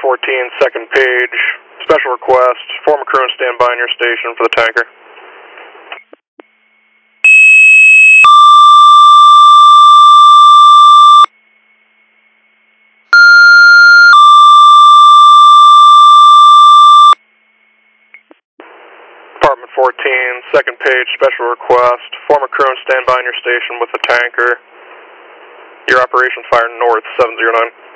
14, second page, special request, former crew and stand by on your station for the tanker. Department 14, second page, special request, former crew and stand by on your station with the tanker. Your operation fire north 709.